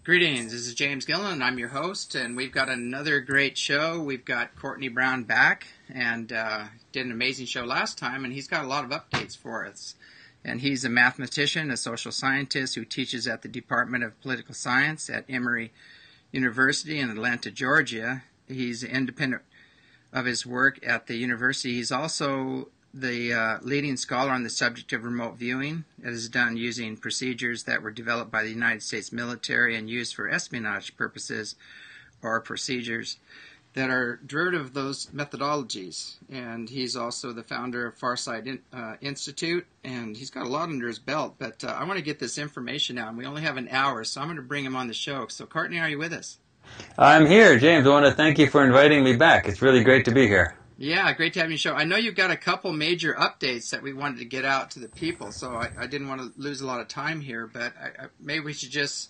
Greetings, this is James Gillen, I'm your host, and we've got another great show. We've got Courtney Brown back, and did an amazing show last time, and he's got a lot of updates for us. And he's a mathematician, a social scientist who teaches at the Department of Political Science at Emory University in Atlanta, Georgia. He's independent of his work at the university. He's also the leading scholar on the subject of remote viewing. It is done using procedures that were developed by the United States military and used for espionage purposes, or procedures that are derivative of those methodologies. And he's also the founder of Farsight Institute, and he's got a lot under his belt. But I want to get this information out, and we only have an hour, so I'm going to bring him on the show. So, Courtney, are you with us? I'm here, James. I want to thank you for inviting me back. It's really great to be here. Yeah, great to have you on the show. I know you've got a couple major updates that we wanted to get out to the people, so I didn't want to lose a lot of time here, but maybe we should just,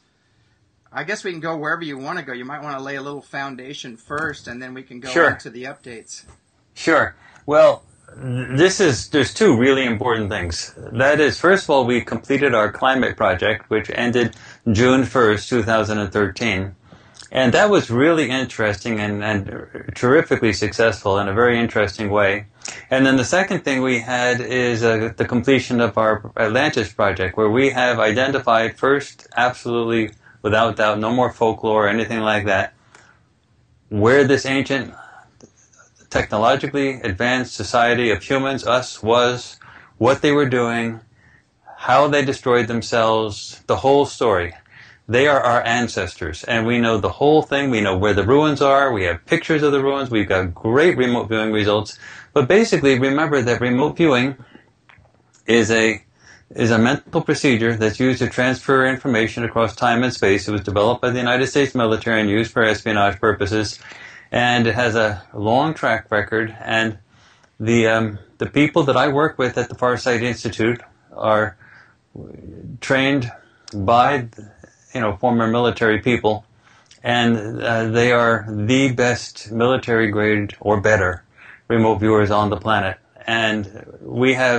I guess we can go wherever you want to go. You might want to lay a little foundation first, and then we can go into the updates. Sure. Well, there's two really important things. That is, first of all, we completed our climate project, which ended June 1st, 2013. And that was really interesting and terrifically successful in a very interesting way. And then the second thing we had is the completion of our Atlantis project, where we have identified first, absolutely without doubt, no more folklore or anything like that, where this ancient technologically advanced society of humans, us, was, what they were doing, how they destroyed themselves, the whole story. They are our ancestors, and we know the whole thing. We know where the ruins are. We have pictures of the ruins. We've got great remote viewing results. But basically, remember that remote viewing is a mental procedure that's used to transfer information across time and space. It was developed by the United States military and used for espionage purposes, and it has a long track record. And the people that I work with at the Farsight Institute are trained by former military people, and they are the best military grade or better remote viewers on the planet. And we are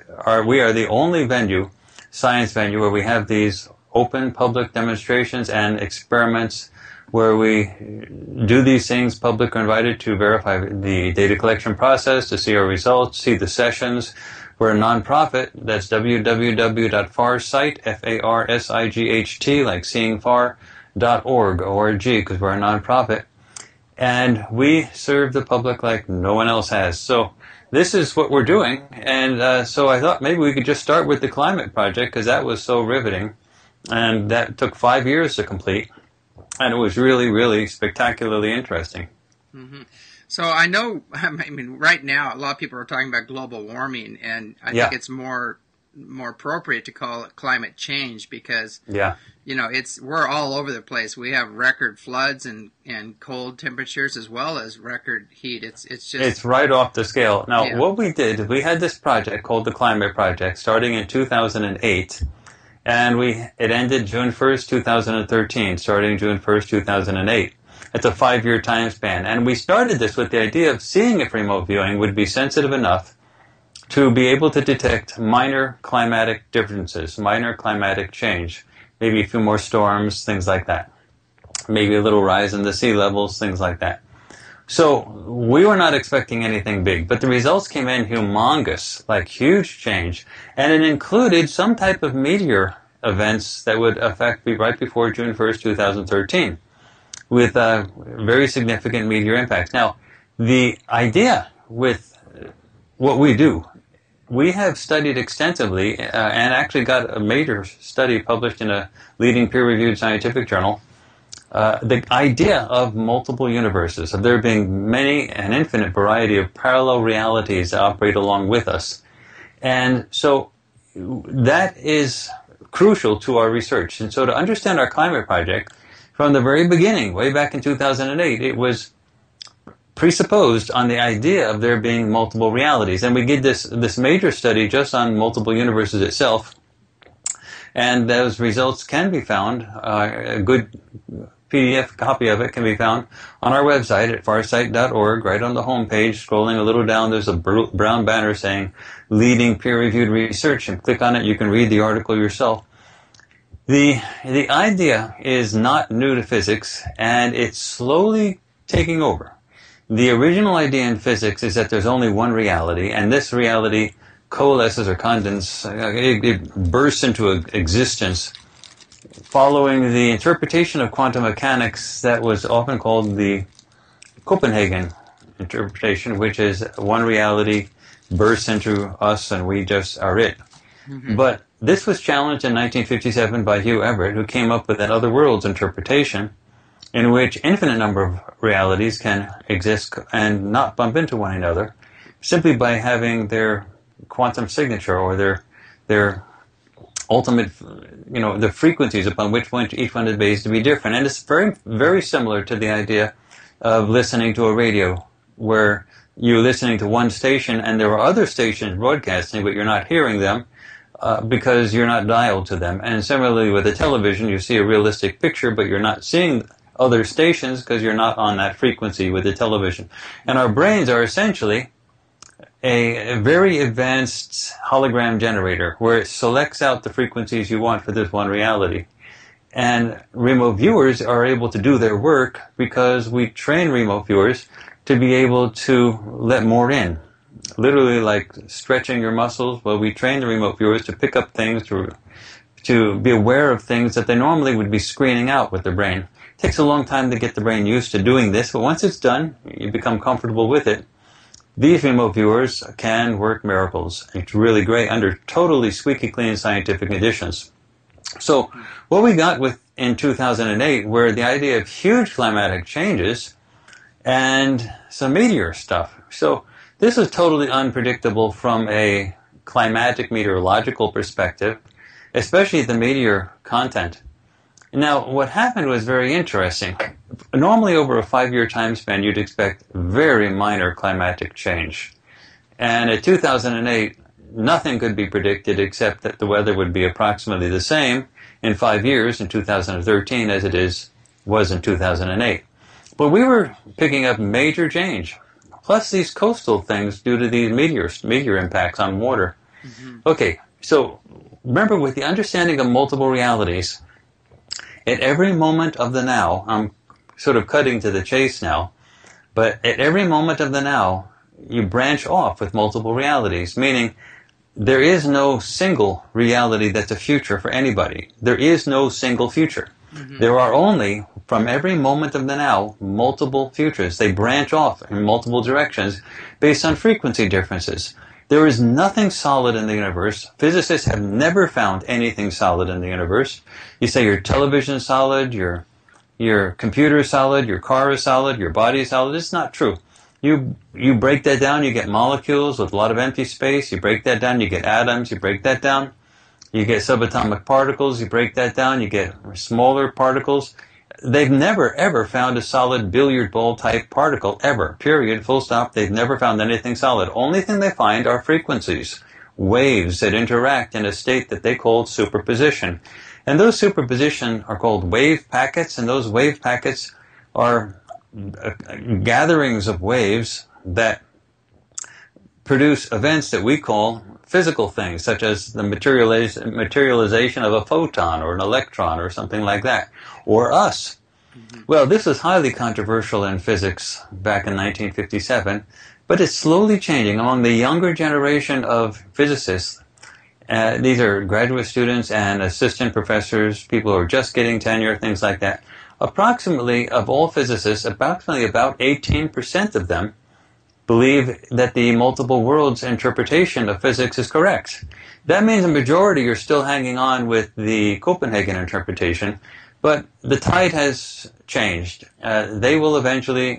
the only science venue, where we have these open public demonstrations and experiments where we do these things. Public are invited to verify the data collection process, to see our results, see the sessions. We're a nonprofit. That's www.farsight, F-A-R-S-I-G-H-T, like seeing far.org, O-R-G, because we're a nonprofit. And we serve the public like no one else has. So this is what we're doing. And so I thought maybe we could just start with the climate project, because that was so riveting. And that took 5 years to complete. And it was really, really spectacularly interesting. Mm-hmm. So I know, right now, a lot of people are talking about global warming, and I think it's more appropriate to call it climate change, because, we're all over the place. We have record floods and cold temperatures as well as record heat. It's right off the scale. Now, what we did, we had this project called the Climate Project starting in 2008, and it ended June 1st, 2013, starting June 1st, 2008. It's a 5-year time span. And we started this with the idea of seeing if remote viewing would be sensitive enough to be able to detect minor climatic differences, minor climatic change, maybe a few more storms, things like that. Maybe a little rise in the sea levels, things like that. So we were not expecting anything big, but the results came in humongous, like huge change. And it included some type of meteor events that would affect right before June 1st, 2013. With very significant meteor impacts. Now, the idea with what we do, we have studied extensively and actually got a major study published in a leading peer-reviewed scientific journal, the idea of multiple universes, of there being an infinite variety of parallel realities that operate along with us. And so that is crucial to our research. And so to understand our climate project, from the very beginning, way back in 2008, it was presupposed on the idea of there being multiple realities. And we did this major study just on multiple universes itself. And those results can be found, a good PDF copy of it can be found on our website at farsight.org, right on the home page. Scrolling a little down, there's a brown banner saying Leading Peer-Reviewed Research, and click on it. You can read the article yourself. The idea is not new to physics, and it's slowly taking over. The original idea in physics is that there's only one reality, and this reality coalesces or condenses, it bursts into existence following the interpretation of quantum mechanics that was often called the Copenhagen interpretation, which is one reality bursts into us and we just are it. Mm-hmm. But this was challenged in 1957 by Hugh Everett, who came up with an other worlds interpretation in which infinite number of realities can exist and not bump into one another simply by having their quantum signature or their ultimate, the frequencies upon which each one is based to be different. And it's very, very similar to the idea of listening to a radio, where you're listening to one station and there are other stations broadcasting, but you're not hearing them because you're not dialed to them. And similarly with a television, you see a realistic picture, but you're not seeing other stations because you're not on that frequency with the television. And our brains are essentially a very advanced hologram generator where it selects out the frequencies you want for this one reality. And remote viewers are able to do their work because we train remote viewers to be able to let more in. Literally like stretching your muscles. Well, we train the remote viewers to pick up things, to be aware of things that they normally would be screening out with their brain. It takes a long time to get the brain used to doing this, but once it's done, you become comfortable with it. These remote viewers can work miracles. It's really great under totally squeaky clean scientific conditions. So what we got in 2008 were the idea of huge climatic changes and some meteor stuff. So this is totally unpredictable from a climatic meteorological perspective, especially the meteor content. Now, what happened was very interesting. Normally, over a 5-year time span, you'd expect very minor climatic change. And in 2008, nothing could be predicted except that the weather would be approximately the same in 5 years, in 2013, as it was in 2008. But we were picking up major change, plus these coastal things due to these meteor impacts on water. Mm-hmm. Okay, so remember, with the understanding of multiple realities, at every moment of the now, I'm sort of cutting to the chase now, but at every moment of the now, you branch off with multiple realities, meaning there is no single reality that's a future for anybody. There is no single future. Mm-hmm. There are only, from every moment of the now, multiple futures. They branch off in multiple directions based on frequency differences. There is nothing solid in the universe. Physicists have never found anything solid in the universe. You say your television is solid, your computer is solid, your car is solid, your body is solid. It's not true. You break that down, you get molecules with a lot of empty space. You break that down, you get atoms. You break that down, you get subatomic particles. You break that down, you get smaller particles. They've never, ever found a solid billiard ball type particle, ever. Period. Full stop. They've never found anything solid. Only thing they find are frequencies, waves that interact in a state that they call superposition. And those superposition are called wave packets, and those wave packets are gatherings of waves that produce events that we call physical things, such as the materialization of a photon or an electron or something like that, or us. Mm-hmm. Well, this was highly controversial in physics back in 1957, but it's slowly changing among the younger generation of physicists. These are graduate students and assistant professors, people who are just getting tenure, things like that. Approximately, of all physicists, approximately about 18% of them believe that the multiple worlds interpretation of physics is correct. That means a majority are still hanging on with the Copenhagen interpretation, but the tide has changed. They will eventually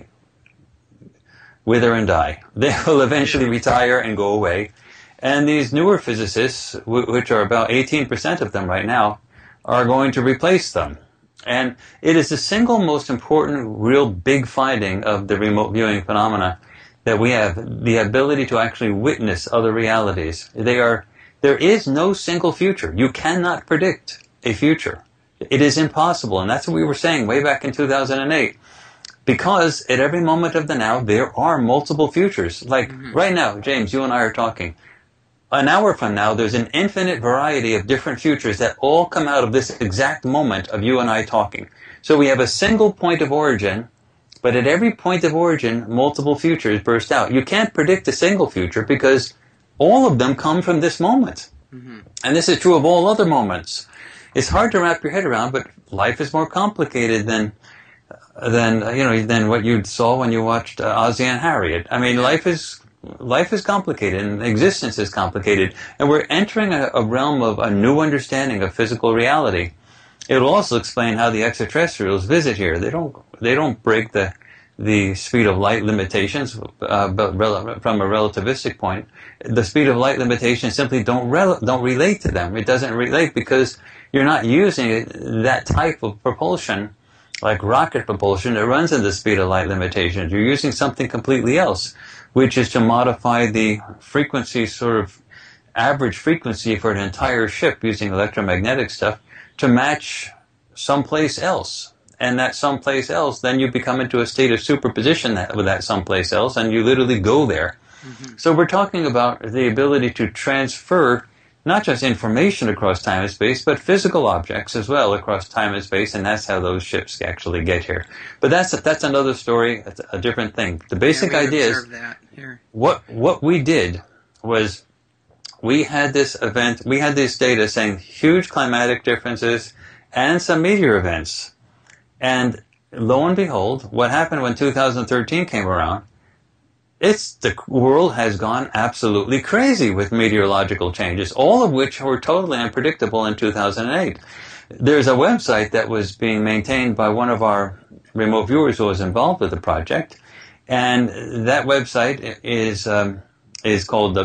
wither and die. They will eventually retire and go away. And these newer physicists, which are about 18% of them right now, are going to replace them. And it is the single most important, real big finding of the remote viewing phenomena, that we have the ability to actually witness other realities. There is no single future. You cannot predict a future. It is impossible, and that's what we were saying way back in 2008. Because at every moment of the now, there are multiple futures. Like right now, James, you and I are talking. an hour from now, there's an infinite variety of different futures that all come out of this exact moment of you and I talking. So we have a single point of origin, but at every point of origin, multiple futures burst out. You can't predict a single future because all of them come from this moment. Mm-hmm. And this is true of all other moments. It's hard to wrap your head around, but life is more complicated than what you saw when you watched Ozzie and Harriet. I mean, life is complicated, and existence is complicated, and we're entering a realm of a new understanding of physical reality. It will also explain how the extraterrestrials visit here. They don't break the speed of light limitations from a relativistic point. The speed of light limitations simply don't relate to them. It doesn't relate because you're not using that type of propulsion, like rocket propulsion, that runs at the speed of light limitations. You're using something completely else, which is to modify the frequency, sort of average frequency for an entire ship using electromagnetic stuff to match someplace else. And that someplace else, then you become into a state of superposition with that someplace else, and you literally go there. Mm-hmm. So we're talking about the ability to transfer not just information across time and space, but physical objects as well across time and space, and that's how those ships actually get here. But that's another story, that's a different thing. The basic idea is what we did was we had this event, we had this data saying huge climatic differences and some meteor events. And lo and behold, what happened when 2013 came around, the world has gone absolutely crazy with meteorological changes, all of which were totally unpredictable in 2008. There's a website that was being maintained by one of our remote viewers who was involved with the project, and that website is called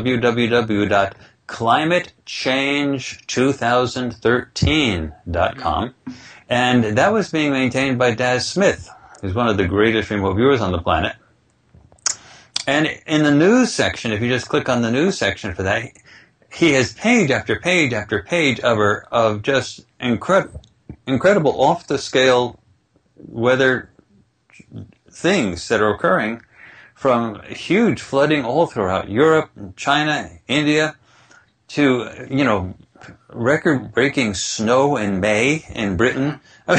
www.climatechange2013.com, and that was being maintained by Daz Smith, who's one of the greatest remote viewers on the planet. And in the news section, if you just click on the news section for that, he has page after page after page of just incredible off-the-scale weather things that are occurring, from huge flooding all throughout Europe, China, India, to, record-breaking snow in May in Britain.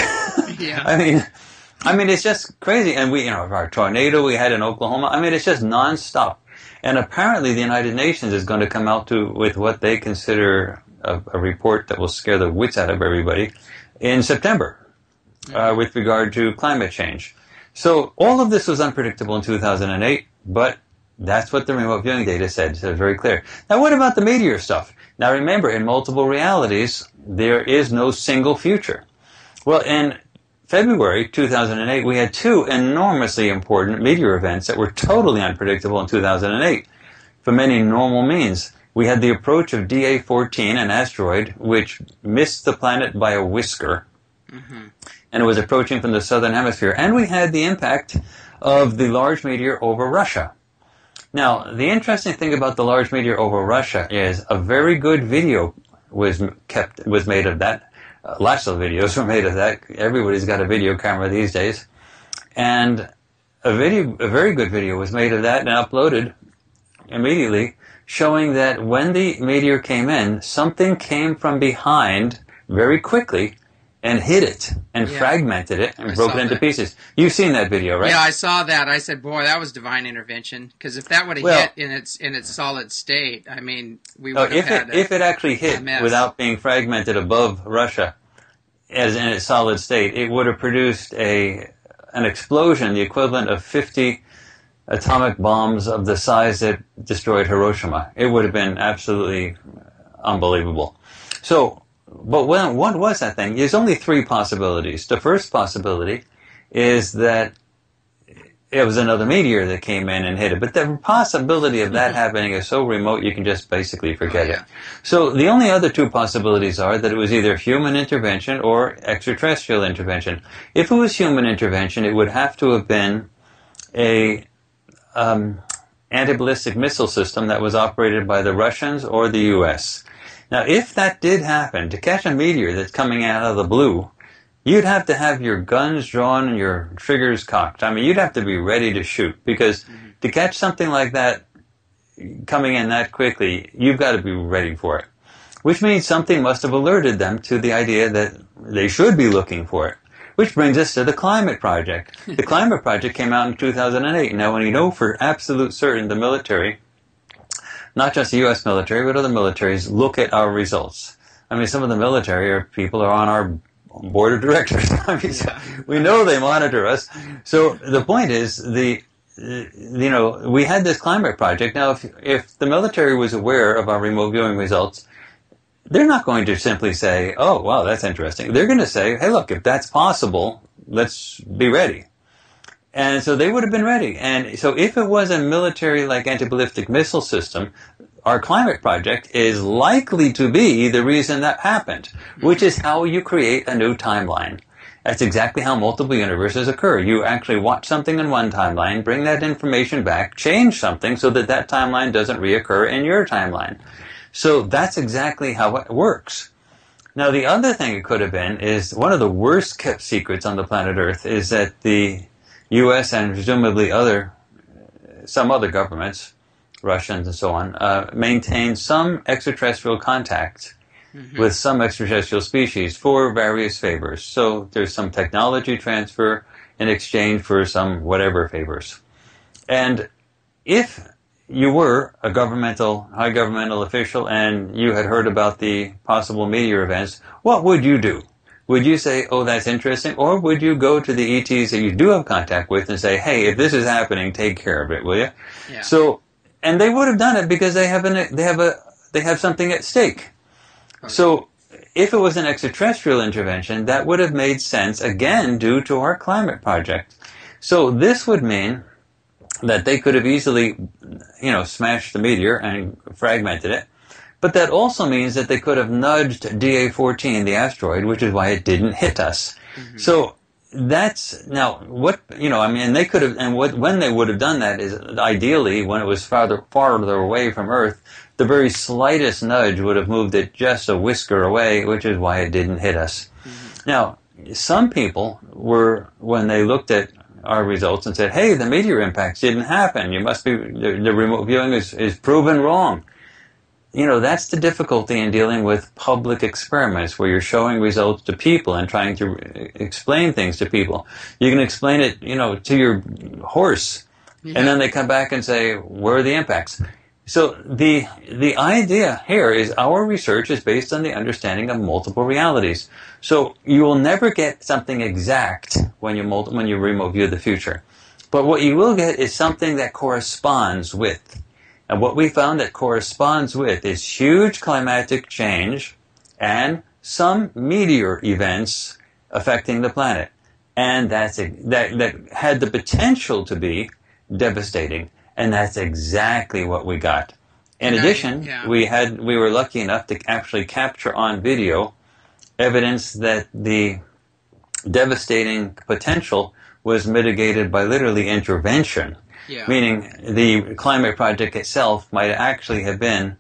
Yeah. I mean, it's just crazy. And our tornado we had in Oklahoma, it's just nonstop. And apparently the United Nations is going to come out with what they consider a report that will scare the wits out of everybody in September, with regard to climate change. So all of this was unpredictable in 2008, but that's what the remote viewing data said. So it's very clear. Now, what about the meteor stuff? Now, remember, in multiple realities, there is no single future. Well, in February 2008, we had two enormously important meteor events that were totally unpredictable in 2008 for many normal means. We had the approach of DA-14, an asteroid, which missed the planet by a whisker, and it was approaching from the southern hemisphere. And we had the impact of the large meteor over Russia. Now, the interesting thing about the large meteor over Russia is a very good video was made of that. Lots of videos were made of that. Everybody's got a video camera these days. And a very good video was made of that and uploaded immediately, showing that when the meteor came in, something came from behind very quickly and hit it and fragmented it and broke it into pieces. You've seen that video, right? Yeah, I saw that. I said, boy, that was divine intervention. Because if that would have hit in its solid state, we would have had if it actually hit without being fragmented above Russia as in its solid state, it would have produced an explosion, the equivalent of 50 atomic bombs of the size that destroyed Hiroshima. It would have been absolutely unbelievable. So, but what was that thing? There's only three possibilities. The first possibility is that it was another meteor that came in and hit it. But the possibility of that happening is so remote you can just basically forget it. So the only other two possibilities are that it was either human intervention or extraterrestrial intervention. If it was human intervention, it would have to have been a anti-ballistic missile system that was operated by the Russians or the U.S. Now, if that did happen, to catch a meteor that's coming out of the blue, you'd have to have your guns drawn and your triggers cocked. You'd have to be ready to shoot, because to catch something like that, coming in that quickly, you've got to be ready for it. Which means something must have alerted them to the idea that they should be looking for it. Which brings us to the Climate Project. The Climate Project came out in 2008. Now, when you know for absolute certain the military, not just the U.S. military, but other militaries, look at our results. I mean, some of the military people are on our board of directors. I mean, so we know they monitor us. So the point is, we had this Climate Project. Now, if the military was aware of our remote viewing results, they're not going to simply say, oh, wow, that's interesting. They're going to say, hey, look, if that's possible, let's be ready. And so they would have been ready. And so if it was a military like anti-ballistic missile system, our Climate Project is likely to be the reason that happened, which is how you create a new timeline. That's exactly how multiple universes occur. You actually watch something in one timeline, bring that information back, change something so that that timeline doesn't reoccur in your timeline. So that's exactly how it works. Now, the other thing it could have been is one of the worst kept secrets on the planet Earth is that the U.S. and presumably some other governments, Russians and so on, maintain some extraterrestrial contact with some extraterrestrial species for various favors. So there's some technology transfer in exchange for some whatever favors. And if you were a high governmental official and you had heard about the possible meteor events, what would you do? Would you say, oh, that's interesting? Or would you go to the ETs that you do have contact with and say, hey, if this is happening, take care of it, will you? Yeah. So, and they would have done it because they have something at stake. Okay. So, if it was an extraterrestrial intervention, that would have made sense, again, due to our Climate Project. So this would mean that they could have easily, smashed the meteor and fragmented it. But that also means that they could have nudged DA-14, the asteroid, which is why it didn't hit us. Mm-hmm. So that's, now, they could have, and when they would have done that is, ideally, when it was farther away from Earth, the very slightest nudge would have moved it just a whisker away, which is why it didn't hit us. Mm-hmm. Now, some people when they looked at our results and said, hey, the meteor impacts didn't happen. You must be, the remote viewing is proven wrong. That's the difficulty in dealing with public experiments where you're showing results to people and trying to explain things to people. You can explain it, to your horse, and then they come back and say, where are the impacts? So the idea here is our research is based on the understanding of multiple realities. So you will never get something exact when you remote view the future. But what you will get is something that corresponds with. And what we found that corresponds with is huge climatic change and some meteor events affecting the planet. And that had the potential to be devastating. And that's exactly what we got. In addition, we were lucky enough to actually capture on video evidence that the devastating potential was mitigated by literally intervention. Yeah. Meaning the Climate Project itself might actually have been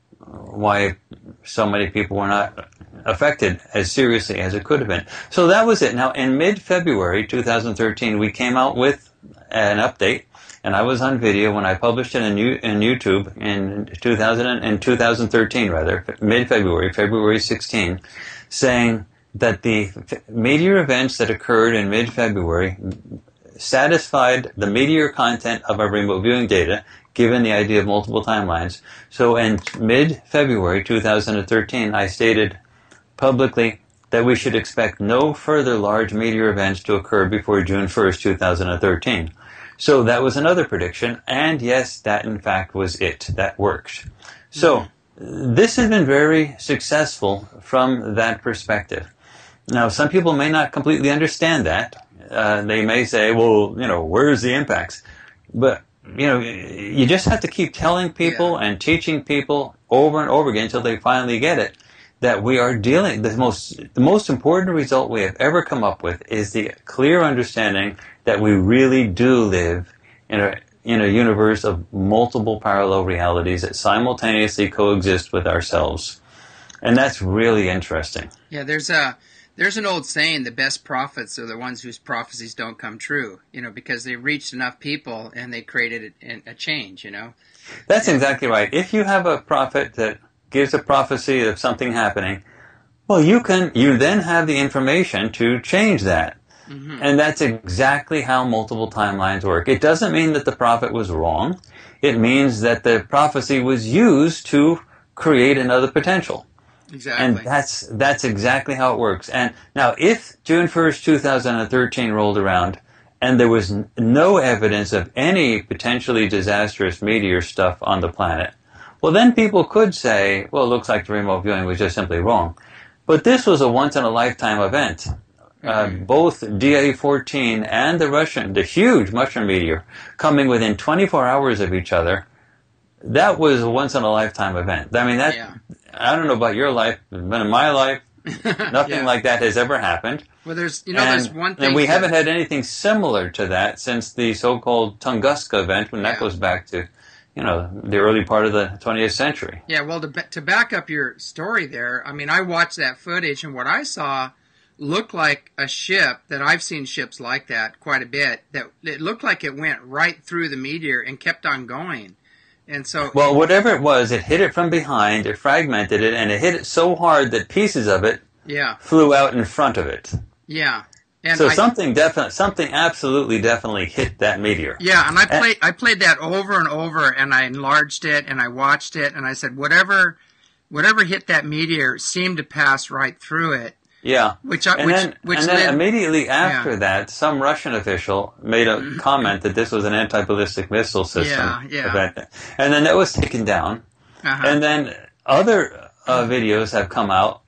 why so many people were not affected as seriously as it could have been. So that was it. Now, in mid-February 2013, we came out with an update, and I was on video when I published it in YouTube in 2013, mid-February, February 16, saying that the meteor events that occurred in mid-February satisfied the meteor content of our remote viewing data, given the idea of multiple timelines. So in mid-February 2013, I stated publicly that we should expect no further large meteor events to occur before June 1st, 2013. So that was another prediction, and yes, that in fact was it. That worked. So this has been very successful from that perspective. Now, some people may not completely understand that. They may say, well, where's the impacts? But, you just have to keep telling people and teaching people over and over again until they finally get it, that we are dealing, the most important result we have ever come up with is the clear understanding that we really do live in a universe of multiple parallel realities that simultaneously coexist with ourselves. And that's really interesting. Yeah, there's There's an old saying, the best prophets are the ones whose prophecies don't come true, because they reached enough people and they created a change, That's exactly right. If you have a prophet that gives a prophecy of something happening, well, you then have the information to change that. Mm-hmm. And that's exactly how multiple timelines work. It doesn't mean that the prophet was wrong. It means that the prophecy was used to create another potential. Exactly. And that's exactly how it works. And now, if June 1st, 2013 rolled around and there was no evidence of any potentially disastrous meteor stuff on the planet, well, then people could say, well, it looks like the remote viewing was just simply wrong. But this was a once-in-a-lifetime event. Both DA-14 and the huge mushroom meteor, coming within 24 hours of each other, that was a once-in-a-lifetime event. I mean, I don't know about your life, but in my life, nothing like that has ever happened. Well, there's one thing. And we haven't had anything similar to that since the so-called Tunguska event, when that goes back to, the early part of the 20th century. Yeah, well, to back up your story there, I mean, I watched that footage, and what I saw looked like a ship, that I've seen ships like that quite a bit, that it looked like it went right through the meteor and kept on going. And so, well, whatever it was, it hit it from behind, it fragmented it, and it hit it so hard that pieces of it flew out in front of it. Yeah. And so something absolutely definitely hit that meteor. Yeah, and I played that over and over, and I enlarged it, and I watched it, and I said, whatever hit that meteor seemed to pass right through it. Yeah. Then immediately after that, some Russian official made a comment that this was an anti-ballistic missile system event. And then that was taken down. Uh-huh. And then other videos have come out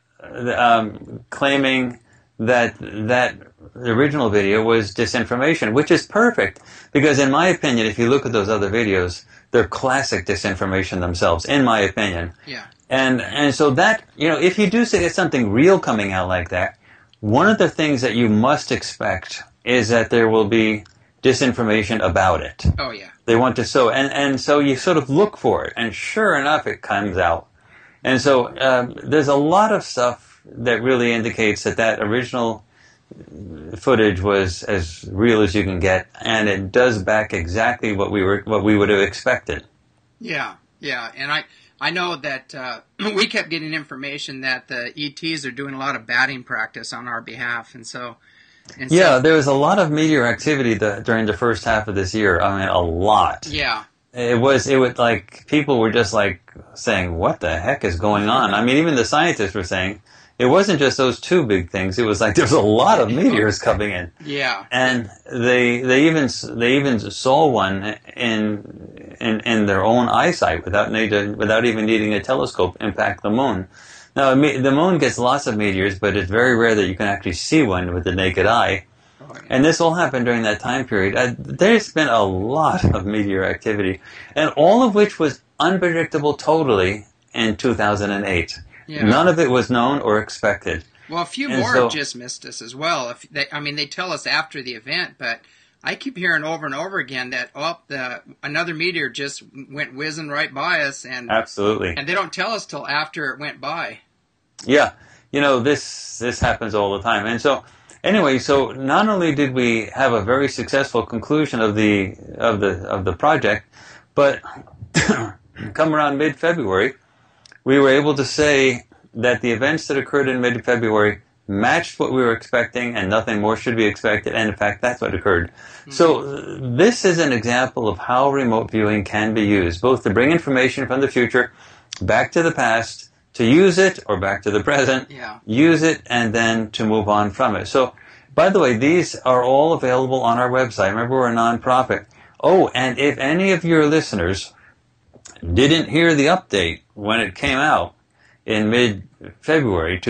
claiming that the original video was disinformation, which is perfect. Because in my opinion, if you look at those other videos, they're classic disinformation themselves, in my opinion. Yeah. And so that, if you do say something real coming out like that, one of the things that you must expect is that there will be disinformation about it. Oh, yeah. They want to sow, and so you sort of look for it, and sure enough, it comes out. And so there's a lot of stuff that really indicates that original footage was as real as you can get, and it does back exactly what we would have expected. Yeah, and I know that we kept getting information that the ETs are doing a lot of batting practice on our behalf, and so there was a lot of meteor activity during the first half of this year. I mean, a lot. Yeah. It was like people were just like saying, "What the heck is going on?" I mean, even the scientists were saying it wasn't just those two big things. It was like there's a lot of meteors coming in. Yeah. And they even saw one in their own eyesight without even needing a telescope impact the moon. Now, the moon gets lots of meteors, but it's very rare that you can actually see one with the naked eye. Oh, yeah. And this all happened during that time period. There's been a lot of meteor activity, and all of which was unpredictable totally in 2008. Yeah. None of it was known or expected. Well, a few more have just missed us as well. They tell us after the event, but I keep hearing over and over again that another meteor just went whizzing right by us, and absolutely, and they don't tell us till after it went by. Yeah, this happens all the time, and so anyway, so not only did we have a very successful conclusion of the project, but come around mid-February, we were able to say that the events that occurred in mid-February matched what we were expecting, and nothing more should be expected, and in fact, that's what occurred. Mm-hmm. So this is an example of how remote viewing can be used, both to bring information from the future back to the past, to use it, or back to the present, use it, and then to move on from it. So, by the way, these are all available on our website. Remember, we're a nonprofit. Oh, and if any of your listeners didn't hear the update when it came out in mid-February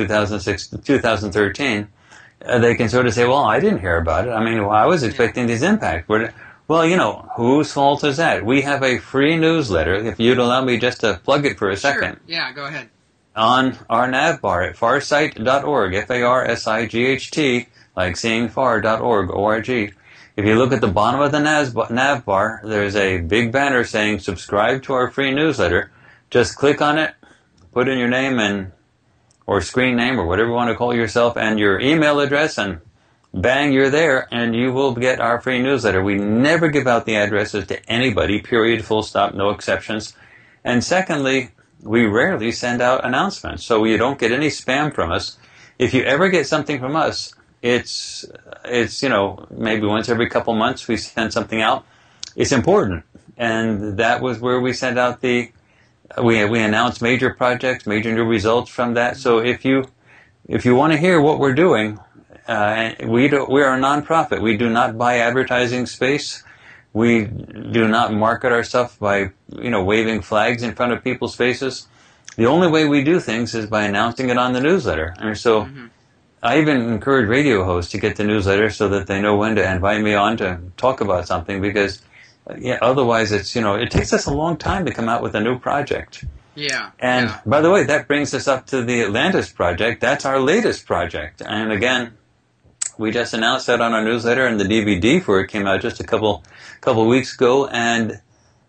2013, they can sort of say, well, I didn't hear about it. I mean, I was expecting this impact. Well, whose fault is that? We have a free newsletter, if you'd allow me just to plug it for a second. Sure. Yeah, go ahead. On our nav bar at farsight.org, FARSIGHT, like seeing far.org, O-R-G. If you look at the bottom of the nav bar, there's a big banner saying subscribe to our free newsletter. Just click on it, put in your name and or screen name or whatever you want to call yourself and your email address, and bang, you're there, and you will get our free newsletter. We never give out the addresses to anybody, period, full stop, no exceptions. And secondly, we rarely send out announcements, so you don't get any spam from us. If you ever get something from us, it's maybe once every couple months we send something out. It's important, and that was where we sent out we announced major projects, major new results from that. So if you want to hear what we're doing, we are a nonprofit. We do not buy advertising space. We do not market our stuff by waving flags in front of people's faces. The only way we do things is by announcing it on the newsletter. And so I even encourage radio hosts to get the newsletter so that they know when to invite me on to talk about something, because otherwise it takes us a long time to come out with a new project. Yeah. And by the way, that brings us up to the Atlantis project. That's our latest project. And again, we just announced that on our newsletter, and the DVD for it came out just a couple weeks ago, and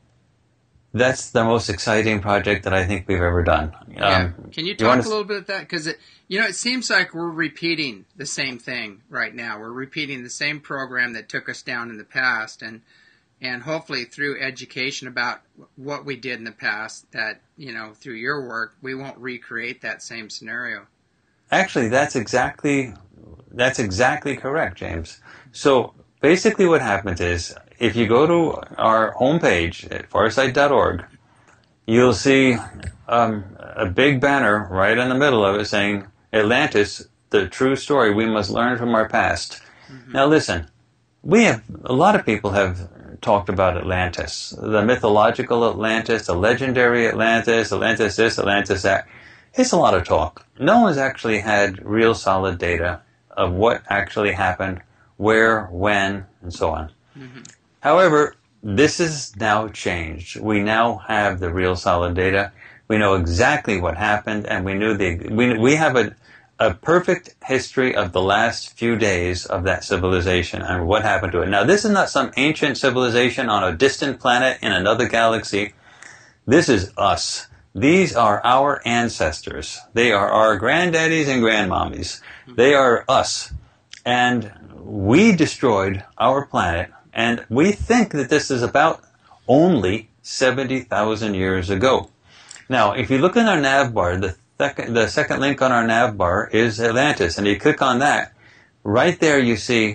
that's the most exciting project that I think we've ever done. Yeah. Can you talk a little bit about that? Because it seems like we're repeating the same thing right now. We're repeating the same program that took us down in the past, and hopefully through education about what we did in the past, that through your work, we won't recreate that same scenario. Actually, that's exactly correct, James. So basically what happens is, if you go to our homepage at farsight.org, you'll see a big banner right in the middle of it saying, Atlantis, the true story we must learn from our past. Mm-hmm. Now listen, a lot of people have talked about Atlantis, the mythological Atlantis, the legendary Atlantis this, Atlantis that. It's a lot of talk. No one's actually had real solid data of what actually happened, where, when, and so on. Mm-hmm. However, this has now changed. We now have the real solid data. We know exactly what happened, and we have a perfect history of the last few days of that civilization and what happened to it. Now, this is not some ancient civilization on a distant planet in another galaxy. This is us. These are our ancestors. They are our granddaddies and grandmommies. They are us. And we destroyed our planet, and we think that this is about only 70,000 years ago. Now, if you look in our nav bar, the second link on our nav bar is Atlantis, and you click on that. Right there you see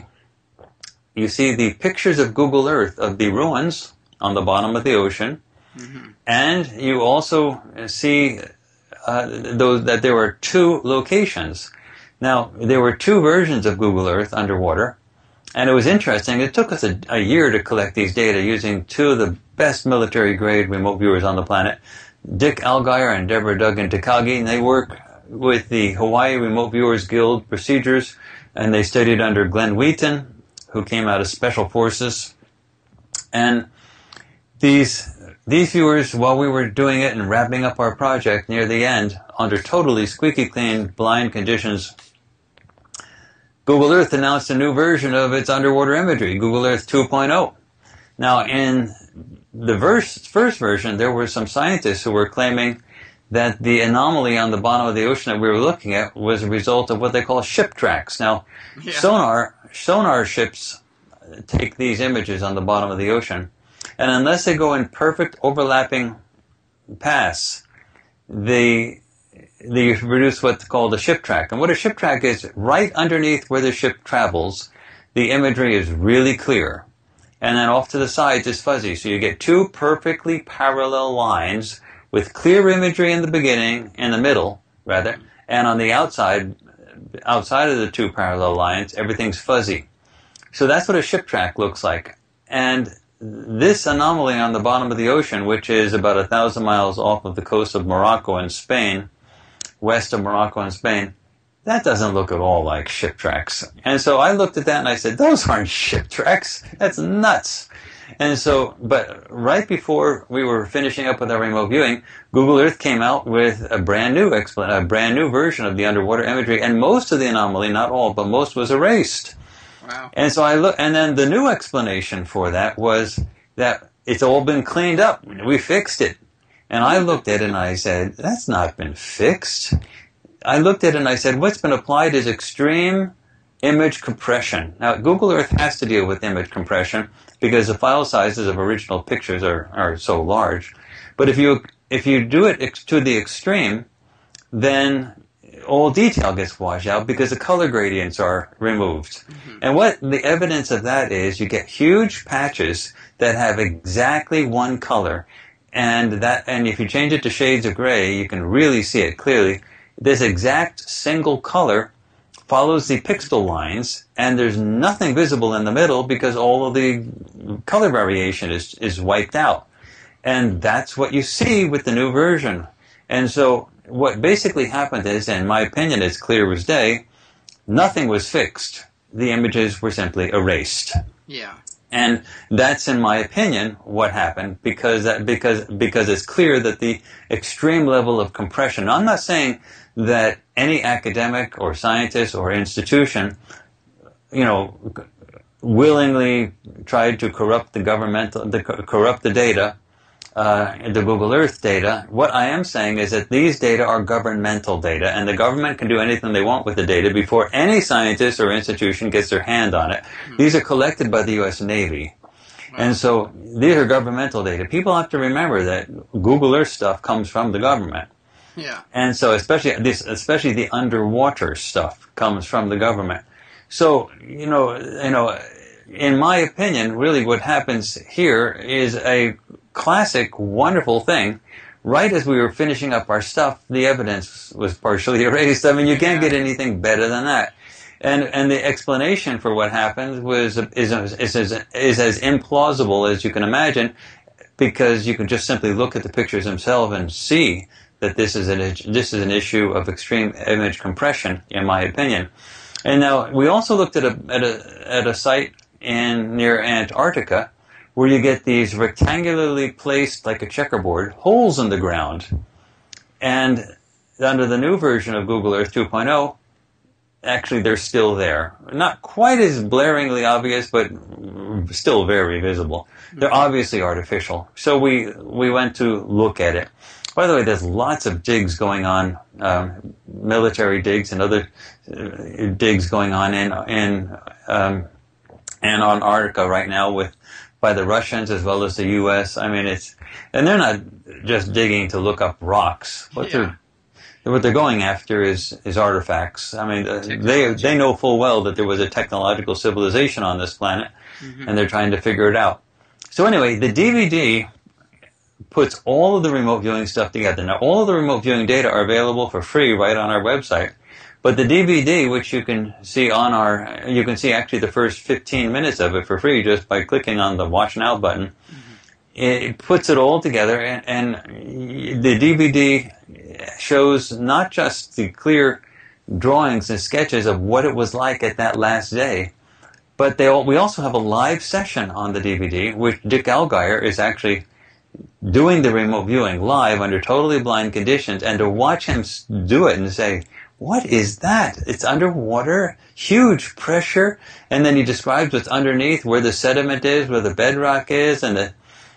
the pictures of Google Earth of the ruins on the bottom of the ocean. Mm-hmm. And you also see that there were two locations. Now, there were two versions of Google Earth underwater, and it was interesting. It took us a year to collect these data using two of the best military-grade remote viewers on the planet, Dick Algeier and Deborah Duggan-Takagi, and they work with the Hawaii Remote Viewers Guild procedures, and they studied under Glenn Wheaton, who came out of Special Forces. And these viewers, while we were doing it and wrapping up our project near the end, under totally squeaky clean, blind conditions, Google Earth announced a new version of its underwater imagery, Google Earth 2.0. Now, in the first version, there were some scientists who were claiming that the anomaly on the bottom of the ocean that we were looking at was a result of what they call ship tracks. Now, sonar ships take these images on the bottom of the ocean, and unless they go in perfect overlapping paths, they produce what's called a ship track. And what a ship track is, right underneath where the ship travels, the imagery is really clear. And then off to the sides is fuzzy. So you get two perfectly parallel lines with clear imagery in the beginning, in the middle, rather, and on the outside of the two parallel lines, everything's fuzzy. So that's what a ship track looks like. And this anomaly on the bottom of the ocean, which is about 1,000 miles off of the coast of Morocco and Spain, west of Morocco and Spain, that doesn't look at all like ship tracks. And so I looked at that and I said, those aren't ship tracks. That's nuts. And so, but right before we were finishing up with our remote viewing, Google Earth came out with a brand new version of the underwater imagery, and most of the anomaly, not all, but most was erased. Wow. And so and then the new explanation for that was that it's all been cleaned up. We fixed it. And I looked at it and I said, that's not been fixed. I looked at it and I said, what's been applied is extreme image compression. Now, Google Earth has to deal with image compression because the file sizes of original pictures are so large. But if you do it to the extreme, then all detail gets washed out because the color gradients are removed. Mm-hmm. And what the evidence of that is, you get huge patches that have exactly one color. And if you change it to shades of gray, you can really see it clearly. This exact single color follows the pixel lines, and there's nothing visible in the middle because all of the color variation is wiped out. And that's what you see with the new version. And so what basically happened is, in my opinion, it's clear as day, nothing was fixed. The images were simply erased. Yeah. And that's, in my opinion, what happened because it's clear that the extreme level of compression. Now, I'm not saying that any academic or scientist or institution, willingly tried to corrupt the data, the Google Earth data. What I am saying is that these data are governmental data, and the government can do anything they want with the data before any scientist or institution gets their hand on it. These are collected by the U.S. Navy. And so these are governmental data. People have to remember that Google Earth stuff comes from the government. Yeah. And so especially the underwater stuff comes from the government. So, in my opinion, really what happens here is a classic, wonderful thing. Right as we were finishing up our stuff, the evidence was partially erased. I mean, you can't get anything better than that. And the explanation for what happened is as implausible as you can imagine, because you can just simply look at the pictures themselves and see that this is an issue of extreme image compression, in my opinion. And now we also looked at a site near Antarctica, where you get these rectangularly placed, like a checkerboard, holes in the ground. And under the new version of Google Earth 2.0, actually they're still there. Not quite as blaringly obvious, but still very visible. They're obviously artificial. So we went to look at it. By the way, there's lots of digs going on, military digs and other digs going on in Antarctica right now by the Russians as well as the U.S. I mean, and they're not just digging to look up rocks. What they're going after is artifacts. I mean, they know full well that there was a technological civilization on this planet, and they're trying to figure it out. So anyway, the DVD puts all of the remote viewing stuff together. Now, all of the remote viewing data are available for free right on our website. But the DVD, which you can see you can see actually the first 15 minutes of it for free just by clicking on the Watch Now button. It puts it all together, and the DVD shows not just the clear drawings and sketches of what it was like at that last day, but we also have a live session on the DVD, which Dick Allgaier is actually doing the remote viewing live under totally blind conditions, and to watch him do it and say, what is that? It's underwater, huge pressure, and then he describes what's underneath, where the sediment is, where the bedrock is, and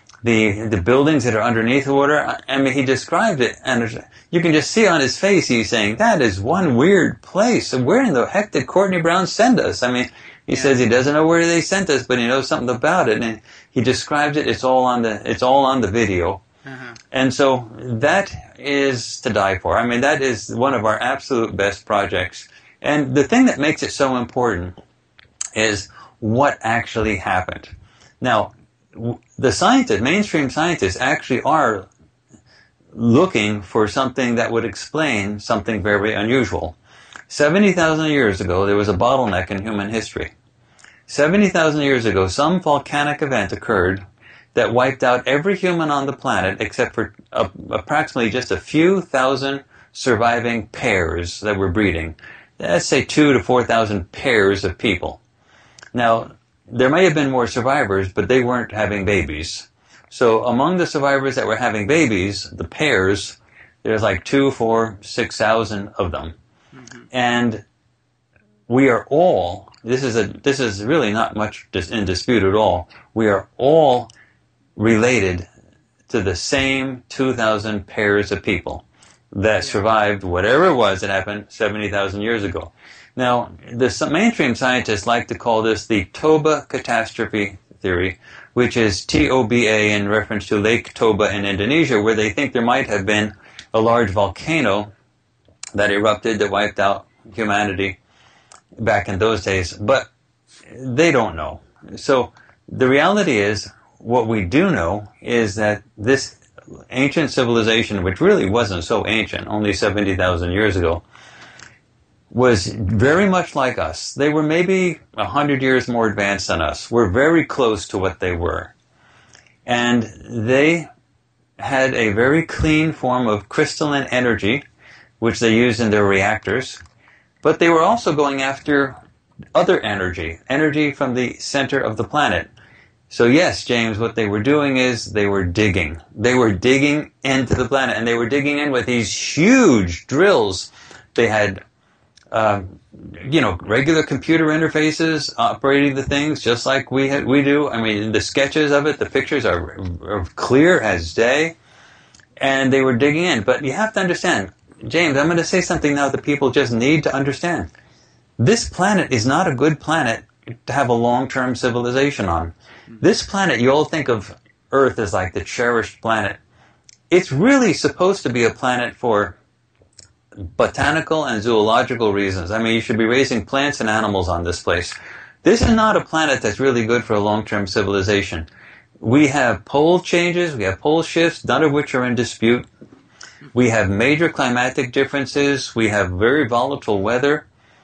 the buildings that are underneath the water. I mean, he described it, and you can just see on his face he's saying, that is one weird place. Where in the heck did Courtney Brown send us? I mean, he says he doesn't know where they sent us, but he knows something about it, and he describes it. It's all on the video. And so that is to die for. I mean, that is one of our absolute best projects. And the thing that makes it so important is what actually happened. Now, the mainstream scientists actually are looking for something that would explain something very unusual. 70,000 years ago, there was a bottleneck in human history. 70,000 years ago, some volcanic event occurred that wiped out every human on the planet except for approximately just a few thousand surviving pairs that were breeding. Let's say 2,000 to 4,000 pairs of people. Now, there may have been more survivors, but they weren't having babies. So among the survivors that were having babies, the pairs, there's like 2,000, 4,000, 6,000 of them. And we are all, this is really not much in dispute at all, we are all related to the same 2,000 pairs of people. that survived whatever it was that happened 70,000 years ago. Now, the mainstream scientists like to call this the Toba catastrophe theory, which is T-O-B-A in reference to Lake Toba in Indonesia, where they think there might have been a large volcano that erupted that wiped out humanity back in those days. But they don't know. So the reality is, what we do know is that this ancient civilization, which really wasn't so ancient, only 70,000 years ago, was very much like us. They were maybe 100 years more advanced than us. We're very close to what they were. And they had a very clean form of crystalline energy, which they used in their reactors. But they were also going after other energy from the center of the planet. So yes, James, what they were doing is they were digging. They were digging into the planet, and they were digging in with these huge drills. They had regular computer interfaces operating the things just like we do. I mean, the sketches of it, the pictures are clear as day, and they were digging in. But you have to understand, James, I'm going to say something now that people just need to understand. This planet is not a good planet to have a long-term civilization on. This planet, you all think of Earth as like the cherished planet. It's really supposed to be a planet for botanical and zoological reasons. I mean, you should be raising plants and animals on this place. This is not a planet that's really good for a long-term civilization. We have pole changes, we have pole shifts, none of which are in dispute. We have major climatic differences, we have very volatile weather.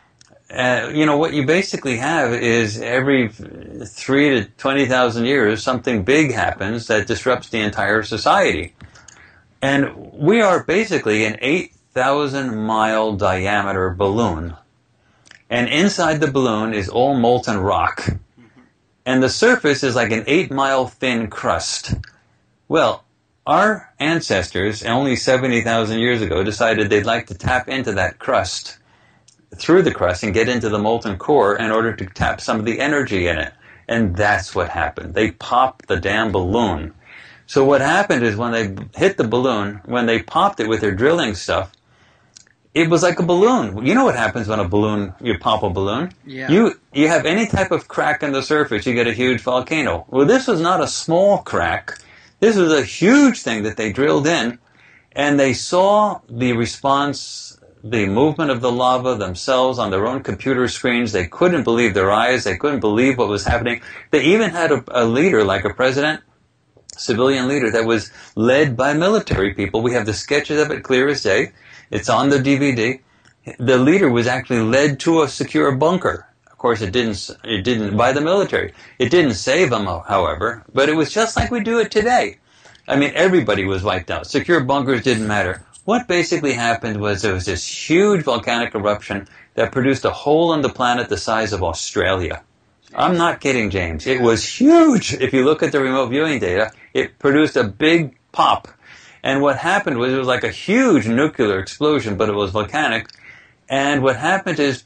What you basically have is every 3 to 20,000 years, something big happens that disrupts the entire society. And we are basically an 8,000-mile diameter balloon. And inside the balloon is all molten rock. And the surface is like an 8-mile thin crust. Well, our ancestors, only 70,000 years ago, decided they'd like to tap into that crust, through the crust, and get into the molten core in order to tap some of the energy in it. And that's what happened. They popped the damn balloon. So what happened is when they hit the balloon, when they popped it with their drilling stuff, it was like a balloon. You know what happens when you pop a balloon? Yeah. You have any type of crack in the surface, you get a huge volcano. Well, this was not a small crack. This was a huge thing that they drilled in, and they saw the response, the movement of the lava themselves on their own computer screens. They couldn't believe their eyes. They couldn't believe what was happening. They even had a leader, like a president, civilian leader, that was led by military people. We have the sketches of it clear as day. It's on the DVD. The leader was actually led to a secure bunker. Of course, it didn't by the military. It didn't save them, however, but it was just like we do it today. I mean, everybody was wiped out. Secure bunkers didn't matter. What basically happened was there was this huge volcanic eruption that produced a hole in the planet the size of Australia. I'm not kidding, James. It was huge. If you look at the remote viewing data, it produced a big pop. And what happened was it was like a huge nuclear explosion, but it was volcanic. And what happened is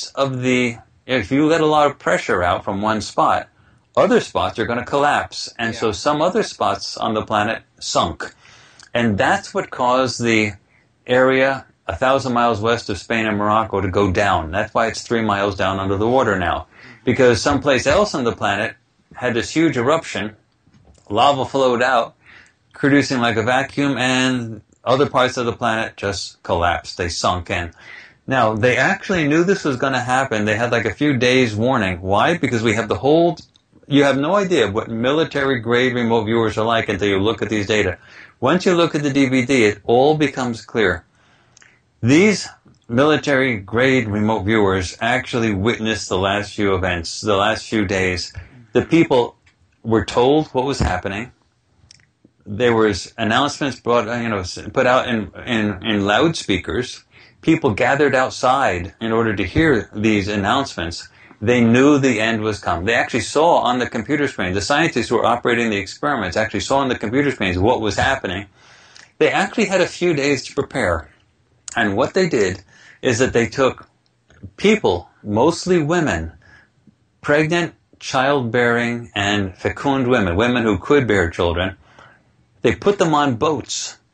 if you let a lot of pressure out from one spot, other spots are going to collapse. And so some other spots on the planet sunk. And that's what caused the area 1,000 miles west of Spain and Morocco to go down. That's why it's 3 miles down under the water now. Because someplace else on the planet had this huge eruption, lava flowed out, producing like a vacuum, and other parts of the planet just collapsed. They sunk in. Now, they actually knew this was going to happen. They had like a few days warning. Why? Because we have you have no idea what military-grade remote viewers are like until you look at these data. Once you look at the DVD, it all becomes clear. These military-grade remote viewers actually witnessed the last few events, the last few days. The people were told what was happening. There was announcements put out in loudspeakers. People gathered outside in order to hear these announcements. They knew the end was come. They actually saw on the computer screen, the scientists who were operating the experiments actually saw on the computer screens what was happening. They actually had a few days to prepare. And what they did is that they took people, mostly women, pregnant, childbearing, and fecund women who could bear children. They put them on boats,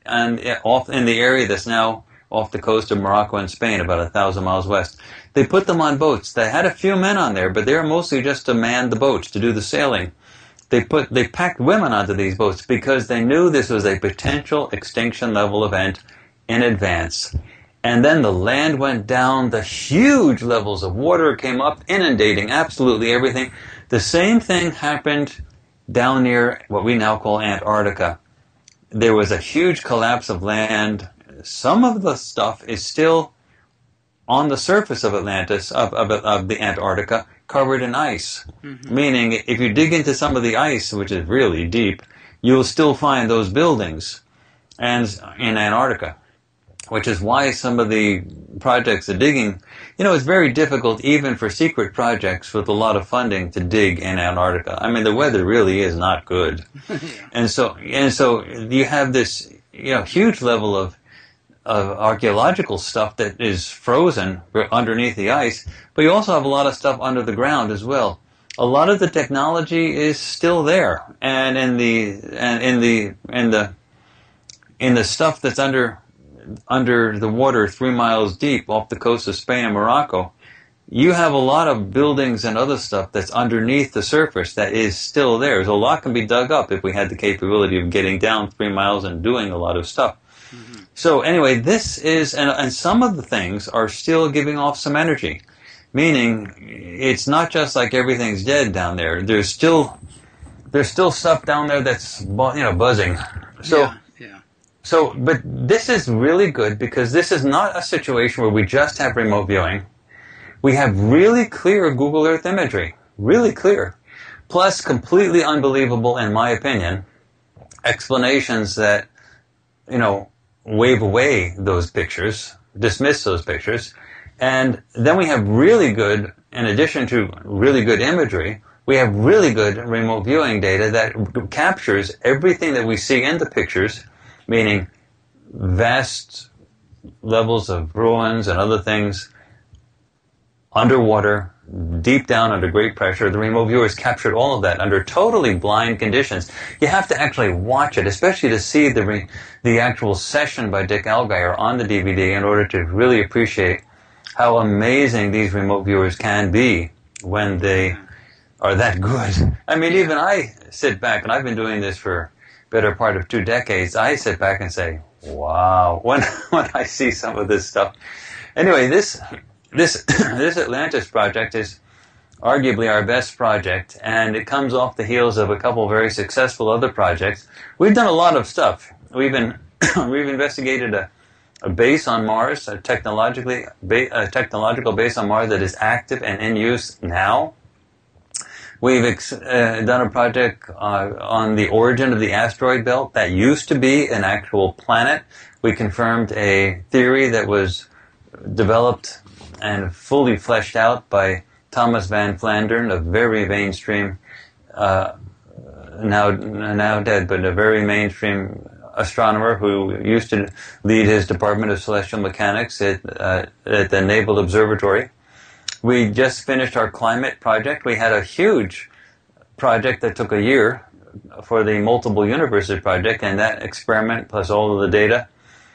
and off in the area that's now off the coast of Morocco and Spain, about 1,000 miles west. They put them on boats. They had a few men on there, but they were mostly just to man the boats, to do the sailing. They packed women onto these boats because they knew this was a potential extinction level event in advance. And then the land went down, the huge levels of water came up, inundating absolutely everything. The same thing happened down near what we now call Antarctica. There was a huge collapse of land. Some of the stuff is still on the surface of Atlantis, of the Antarctica, covered in ice. Mm-hmm. Meaning, if you dig into some of the ice, which is really deep, you'll still find those buildings and in Antarctica. Which is why some of the projects are digging, it's very difficult even for secret projects with a lot of funding to dig in Antarctica. I mean, the weather really is not good. Yeah. And so you have this, huge level of archaeological stuff that is frozen underneath the ice, but you also have a lot of stuff under the ground as well. A lot of the technology is still there, and in the stuff that's under the water 3 miles deep off the coast of Spain and Morocco, you have a lot of buildings and other stuff that's underneath the surface that is still there. So a lot can be dug up if we had the capability of getting down 3 miles and doing a lot of stuff. Mm-hmm. So anyway, this is, and some of the things are still giving off some energy, meaning it's not just like everything's dead down there. There's still stuff down there that's, buzzing. So. Yeah. So, but this is really good because this is not a situation where we just have remote viewing. We have really clear Google Earth imagery, really clear, plus completely unbelievable, in my opinion, explanations that, wave away those pictures, dismiss those pictures. And then we have really good, in addition to really good imagery, we have really good remote viewing data that captures everything that we see in the pictures, meaning vast levels of ruins and other things underwater, deep down under great pressure. The remote viewers captured all of that under totally blind conditions. You have to actually watch it, especially to see the actual session by Dick Allgeier on the DVD in order to really appreciate how amazing these remote viewers can be when they are that good. I mean, even I sit back, and I've been doing this for better part of 2 decades, I sit back and say, wow, when I see some of this stuff. Anyway, this Atlantis project is arguably our best project, and it comes off the heels of a couple very successful other projects. We've done a lot of stuff. We've investigated a base on Mars, a technological base on Mars that is active and in use now. We've done a project on the origin of the asteroid belt that used to be an actual planet. We confirmed a theory that was developed and fully fleshed out by Thomas Van Flandern, a very mainstream, now dead, but a very mainstream astronomer who used to lead his Department of Celestial Mechanics at the Naval Observatory. We just finished our climate project. We had a huge project that took a year for the Multiple Universes project, and that experiment plus all of the data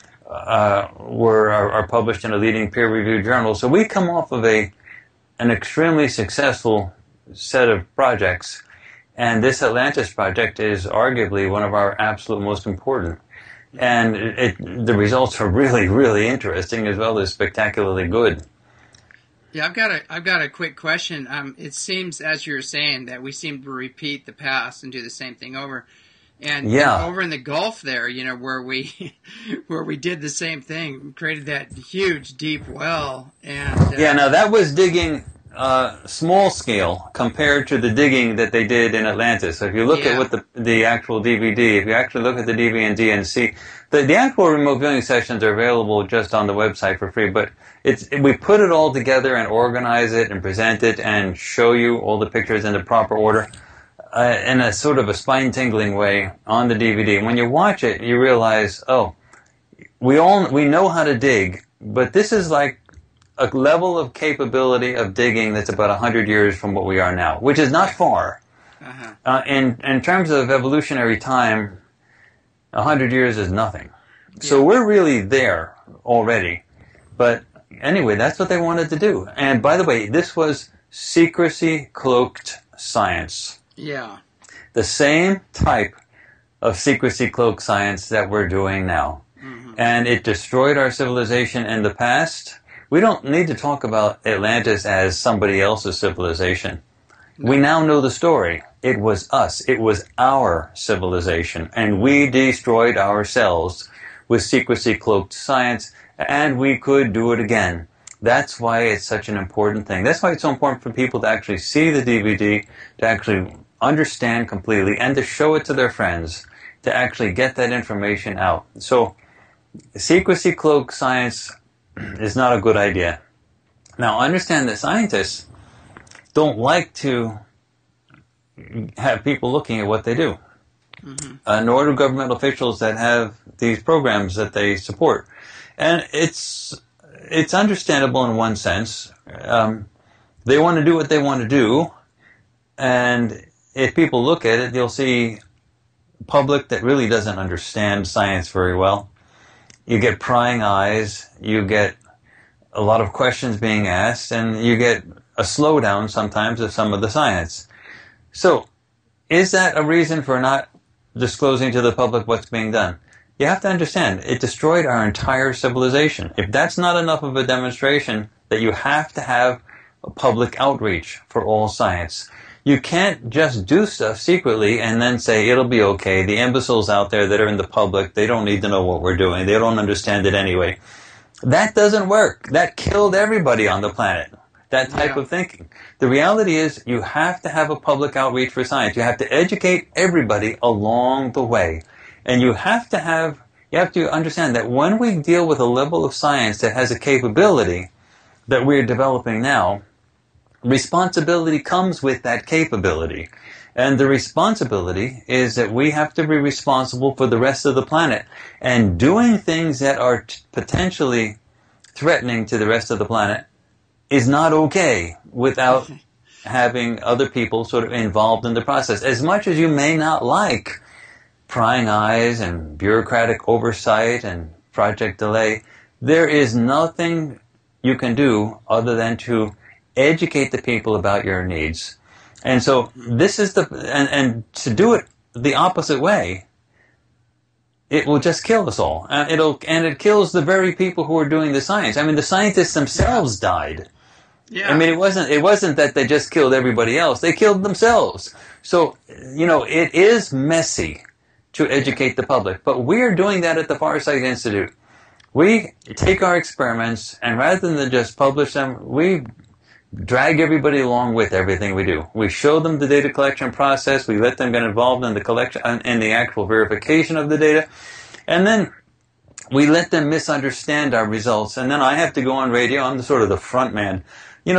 are published in a leading peer-reviewed journal. So we come off of an extremely successful set of projects, and this Atlantis project is arguably one of our absolute most important. And the results are really, really interesting as well as spectacularly good. Yeah, I've got a quick question. It seems, as you're saying, that we seem to repeat the past and do the same thing over. And over in the Gulf there, where we did the same thing, created that huge deep well. And now that was digging small scale compared to the digging that they did in Atlantis. So if you look at what the actual DVD, if you actually look at the DVD and see, the actual remote viewing sessions are available just on the website for free, but we put it all together and organize it and present it and show you all the pictures in the proper order in a sort of a spine-tingling way on the DVD. And when you watch it, you realize, we know how to dig, but this is like a level of capability of digging that's about 100 years from what we are now, which is not far. Uh-huh. In terms of evolutionary time, 100 years is nothing. So we're really there already. But anyway, that's what they wanted to do. And by the way, this was secrecy cloaked science. Yeah. The same type of secrecy cloaked science that we're doing now. Mm-hmm. And it destroyed our civilization in the past. We don't need to talk about Atlantis as somebody else's civilization. No. We now know the story. It was us. It was our civilization. And we destroyed ourselves with secrecy cloaked science, and we could do it again. That's why it's such an important thing. That's why it's so important for people to actually see the DVD, to actually understand completely, and to show it to their friends, to actually get that information out. So, secrecy cloaked science is not a good idea. Now, understand that scientists don't like to have people looking at what they do. Mm-hmm. Nor do government officials that have these programs that they support. And it's understandable in one sense. They want to do what they want to do, and if people look at it, you'll see a public that really doesn't understand science very well. You get prying eyes, you get a lot of questions being asked, and you get a slowdown sometimes of some of the science. So, is that a reason for not disclosing to the public what's being done? You have to understand, it destroyed our entire civilization. If that's not enough of a demonstration that you have to have a public outreach for all science. You can't just do stuff secretly and then say it'll be okay. The imbeciles out there that are in the public, they don't need to know what we're doing. They don't understand it anyway. That doesn't work. That killed everybody on the planet. That type of thinking. The reality is you have to have a public outreach for science. You have to educate everybody along the way. And you have to understand that when we deal with a level of science that has a capability that we're developing now, responsibility comes with that capability. And the responsibility is that we have to be responsible for the rest of the planet. And doing things that are potentially threatening to the rest of the planet is not okay without having other people sort of involved in the process. As much as you may not like prying eyes and bureaucratic oversight and project delay, there is nothing you can do other than to educate the people about your needs. And so this is and to do it the opposite way, it will just kill us all. It kills the very people who are doing the science. I mean, the scientists themselves died. Yeah. I mean, it wasn't that they just killed everybody else. They killed themselves. So, it is messy to educate the public. But we're doing that at the Farsight Institute. We take our experiments, and rather than just publish them, we drag everybody along with everything we do. We show them the data collection process. We let them get involved in the collection and the actual verification of the data. And then we let them misunderstand our results. And then I have to go on radio. I'm sort of the front man. We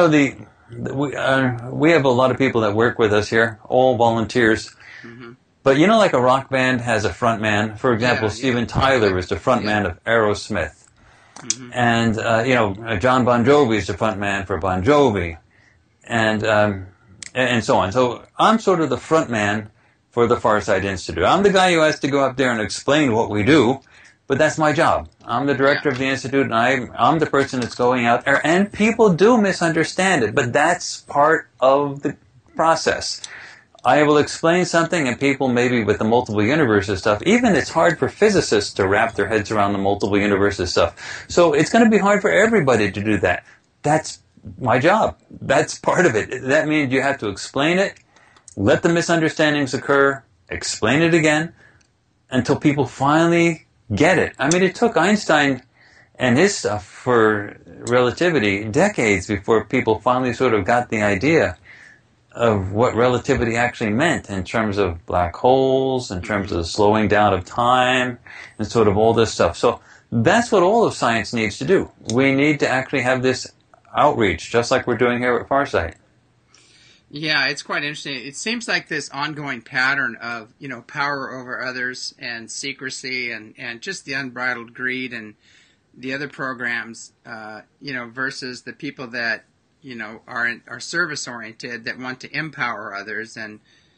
have a lot of people that work with us here, all volunteers. Mm-hmm. But like a rock band has a front man. For example, Steven Tyler is the front man of Aerosmith. Mm-hmm. And, John Bon Jovi is the front man for Bon Jovi. And so on. So I'm sort of the front man for the Farsight Institute. I'm the guy who has to go up there and explain what we do, but that's my job. I'm the director of the Institute, and I'm the person that's going out there. And people do misunderstand it, but that's part of the process. I will explain something, and people maybe with the multiple universes stuff, even it's hard for physicists to wrap their heads around the multiple universes stuff. So it's going to be hard for everybody to do that. That's my job. That's part of it. That means you have to explain it, let the misunderstandings occur, explain it again, until people finally get it. I mean, it took Einstein and his stuff for relativity decades before people finally sort of got the idea of what relativity actually meant in terms of black holes, in terms of the slowing down of time, and sort of all this stuff. So that's what all of science needs to do. We need to actually have this outreach, just like we're doing here at Farsight. Yeah, it's quite interesting. It seems like this ongoing pattern of, power over others and secrecy and just the unbridled greed and the other programs, versus the people that, are service-oriented, that want to empower others. And,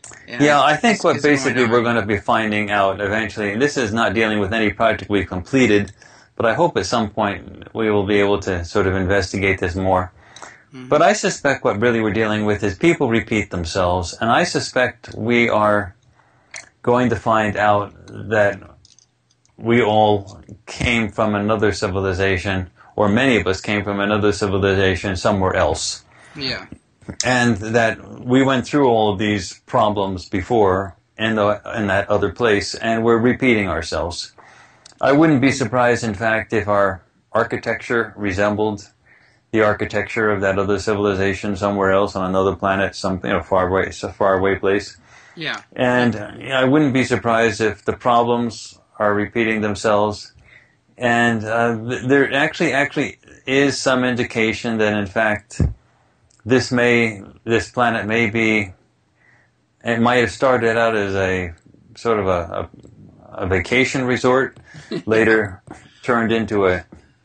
And Yeah, I think what is going basically on. we're going to be finding out eventually, and this is not dealing with any project we completed, but I hope at some point we will be able to sort of investigate this more. Mhm. But I suspect what really we're dealing with is people repeat themselves, and I suspect we are going to find out that we all came from another civilization, or many of us came from another civilization somewhere else. Yeah. And that we went through all of these problems before in that other place, and we're repeating ourselves. I wouldn't be surprised, in fact, if our architecture resembled the architecture of that other civilization somewhere else on another planet, some far away place. Yeah. And I wouldn't be surprised if the problems are repeating themselves. And there actually is some indication that, in fact, this planet may be, it might have started out as a sort of a vacation resort, later turned into a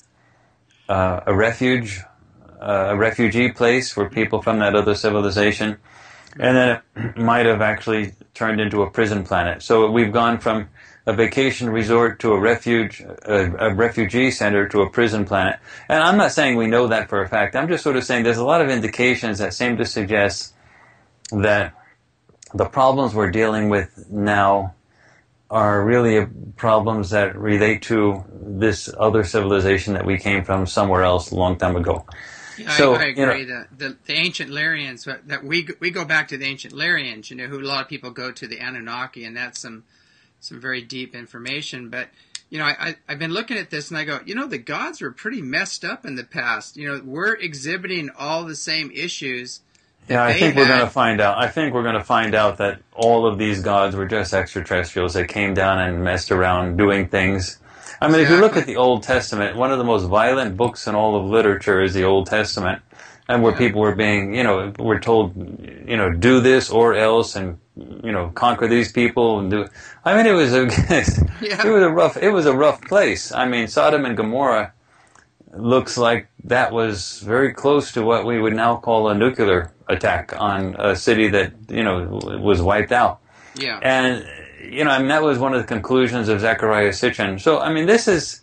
refugee place for people from that other civilization, and then it might have actually turned into a prison planet. So we've gone from a vacation resort to a refugee center to a prison planet. And I'm not saying we know that for a fact. I'm just sort of saying there's a lot of indications that seem to suggest that the problems we're dealing with now are really problems that relate to this other civilization that we came from somewhere else a long time ago. Yeah, So, I agree. The ancient Lyrians, that we go back to the ancient Lyrians, who a lot of people go to the Anunnaki, and that's some very deep information. But I've been looking at this and I go, the gods were pretty messed up in the past. We're exhibiting all the same issues. Yeah, I think we're going to find out. I think we're going to find out that all of these gods were just extraterrestrials that came down and messed around doing things. I mean, if you look at the Old Testament, one of the most violent books in all of literature is the Old Testament, and where people were being, were told, do this or else, and conquer these people and do. I mean, it was a rough place. I mean, Sodom and Gomorrah looks like that was very close to what we would now call a nuclear attack on a city that was wiped out. Yeah. And I mean, that was one of the conclusions of Zecharia Sitchin. So I mean, this is,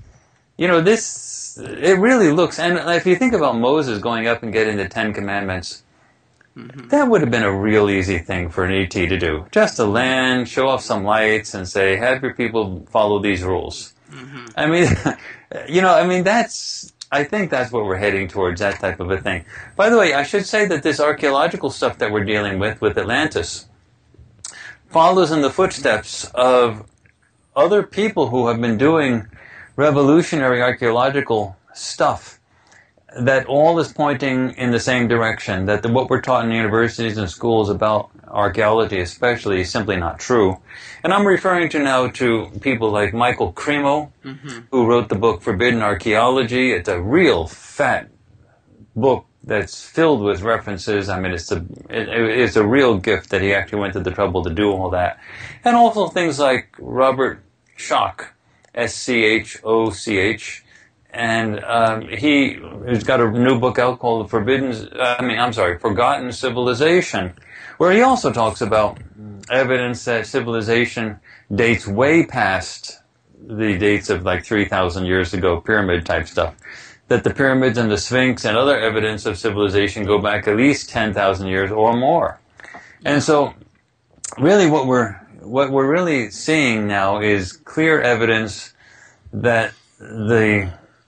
it really looks. And if you think about Moses going up and getting the 10 Commandments. Mm-hmm. That would have been a real easy thing for an ET to do. Just to land, show off some lights, and say, have your people follow these rules. Mm-hmm. I mean, I think that's what we're heading towards, that type of a thing. By the way, I should say that this archaeological stuff that we're dealing with Atlantis follows in the footsteps of other people who have been doing revolutionary archaeological stuff. That all is pointing in the same direction, that what we're taught in universities and schools about archaeology especially is simply not true. And I'm referring now to people like Michael Cremo, mm-hmm. who wrote the book Forbidden Archaeology. It's a real fat book that's filled with references. I mean, it's a real gift that he actually went to the trouble to do all that. And also things like Robert Schoch, Schoch, and he's got a new book out called Forgotten Civilization, where he also talks about evidence that civilization dates way past the dates of like 3,000 years ago, pyramid type stuff. That the pyramids and the Sphinx and other evidence of civilization go back at least 10,000 years or more. And so, really, what we're really seeing now is clear evidence that the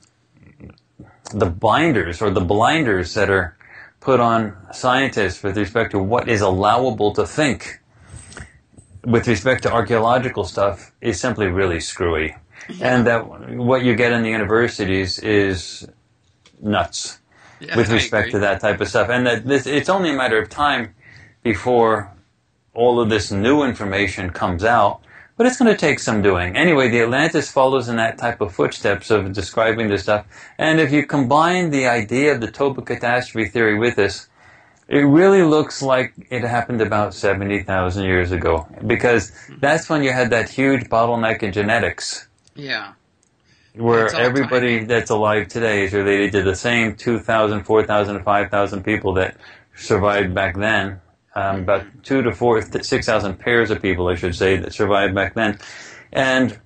binders or the blinders that are put on scientists with respect to what is allowable to think with respect to archaeological stuff is simply really screwy. Yeah. And that what you get in the universities is nuts with respect to that type of stuff. And that it's only a matter of time before all of this new information comes out. But it's going to take some doing. Anyway, the Atlantis follows in that type of footsteps of describing this stuff. And if you combine the idea of the Toba catastrophe theory with this, it really looks like it happened about 70,000 years ago. Because that's when you had that huge bottleneck in genetics. Yeah. Where everybody that's alive today is related to the same 2,000, 4,000, 5,000 people that survived back then. about 6,000 pairs of people, I should say, that survived back then. And,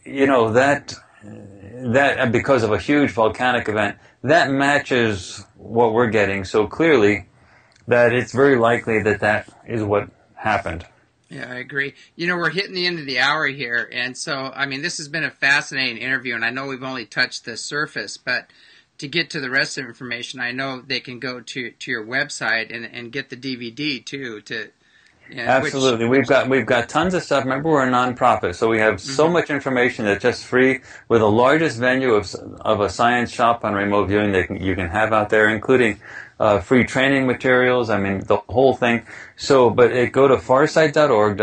that because of a huge volcanic event, that matches what we're getting so clearly that it's very likely that is what happened. Yeah, I agree. We're hitting the end of the hour here, and so, this has been a fascinating interview, and I know we've only touched the surface, but to get to the rest of the information, I know they can go to your website and get the DVD, too, Absolutely. We've got tons of stuff. Remember, we're a nonprofit, so we have so much information that's just free. We're the largest venue of a science shop on remote viewing that you can have out there, including free training materials. The whole thing. So, but go to farsight.org,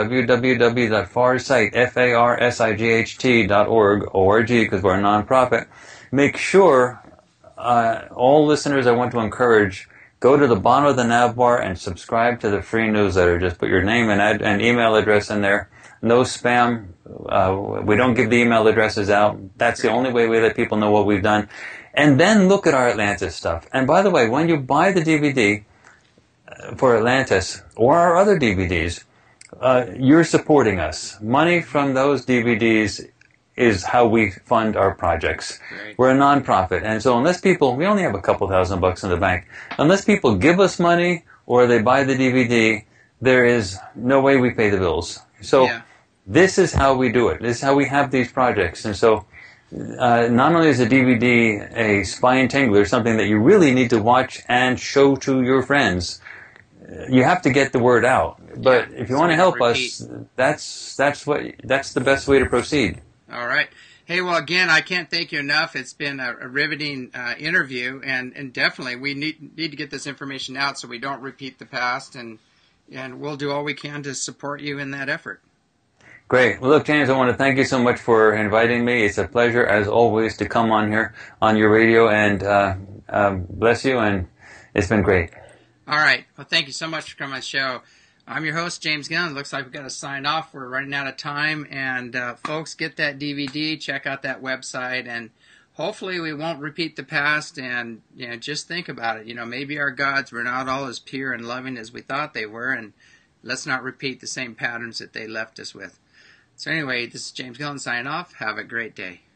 www.farsight.org, because we're a nonprofit. Make sure, all listeners, I want to encourage, go to the bottom of the nav bar and subscribe to the free newsletter. Just put your name and email address in there. No spam. We don't give the email addresses out. That's the only way we let people know what we've done. And then look at our Atlantis stuff. And by the way, when you buy the DVD for Atlantis or our other DVDs, you're supporting us. Money from those DVDs is how we fund our projects. Right. We're a nonprofit, and so we only have a couple $1,000 in the bank. Unless people give us money or they buy the DVD, there is no way we pay the bills. So This is how we do it. This is how we have these projects. And so not only is a DVD a spine tingler, something that you really need to watch and show to your friends, you have to get the word out. But if you want to help us, that's the best way to proceed. All right. Hey, well, again, I can't thank you enough. It's been a riveting interview, and definitely we need to get this information out so we don't repeat the past, and we'll do all we can to support you in that effort. Great. Well, look, James, I want to thank you so much for inviting me. It's a pleasure, as always, to come on here on your radio, and bless you, and it's been great. All right. Well, thank you so much for coming on the show. I'm your host, James Gillen. Looks like we've got to sign off. We're running out of time. And folks, get that DVD, check out that website, and hopefully we won't repeat the past. And just think about it. Maybe our gods were not all as pure and loving as we thought they were, and let's not repeat the same patterns that they left us with. So anyway, this is James Gillen signing off. Have a great day.